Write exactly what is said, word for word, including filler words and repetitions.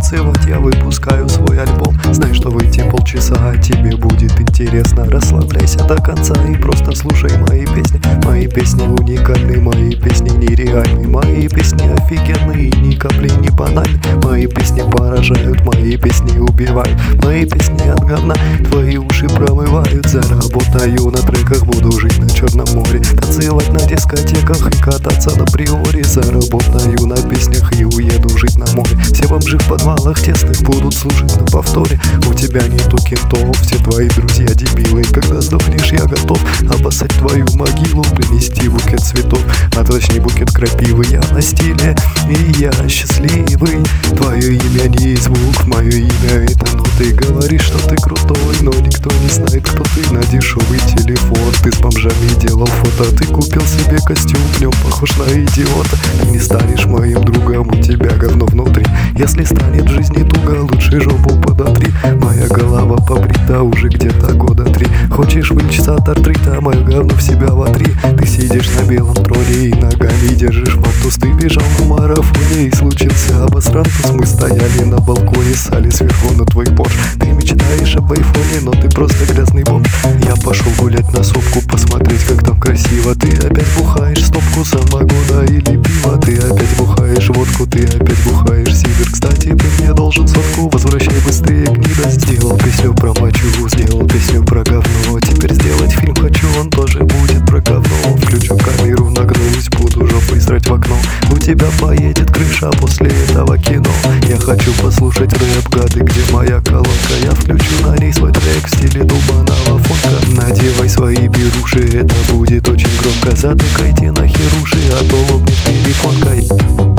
танцевать я выпускаю свой альбом. Знай, что выйти полчаса тебе будет интересно. Расслабляйся до конца и просто слушай мои песни. Мои песни уникальны, мои песни нереальны. Мои песни офигенные, ни капли не банальны. Мои песни поражают, мои песни убивают. Мои песни от говна твои уши промывают. Заработаю на треках, буду жить на Черном море, танцевать на дискотеках и кататься на приоре. Заработаю на песнях и уеду жить на море. Все бомжи в подвалах тесных будут слушать на повторе. У тебя нету кентов, все твои друзья дебилы. Когда сдохнешь, я готов обоссать твою могилу, принести букет цветов, а точнее букет крапивы. Я на стиле и я счастливый. Твое имя не звук, мое имя это ноты. Говоришь, что ты крутой, но никто не знает, кто ты. На дешевый телефон ты с бомжами делал фото. Ты купил себе костюм, в нем похож на идиота. Ты не станешь моим другом, у тебя говно внутри. Если станет в жизни туго, лучше жопу подотри. Моя голова побрита уже где-то года три. Хочешь вылечиться от артрита, мое говно в себя вотри. Ты сидишь на белом троне и ногами держишь мантус. Ты бежал на марафоне и случился обосрантус. Мы стояли на балконе, сали сверху на твой порш. Ты мечтаешь об айфоне, но ты просто грязный бомж. Я пошел гулять на сопку, посмотреть, как там красиво. Ты опять бухаешь стопку самогона или пива. Ты опять бухаешь водку, ты опять бухаешь сидр. Кстати, ты мне должен сотку, возвращай быстрее, гнида. Сделал песню про мочу, сделал песню про говно. Теперь сделать фильм хочу, он тоже будет про говно. Включу камеру, нагнусь, буду жопой срать в окно. У тебя поедет крыша после этого кино. Я хочу послушать рэп, гады, где моя колонка. Я включу на ней свой трек в стиле долбаного фонка. Надевай свои беруши, это будет очень громко. Затыкайте нахер уши, а то лопнет телефонкой.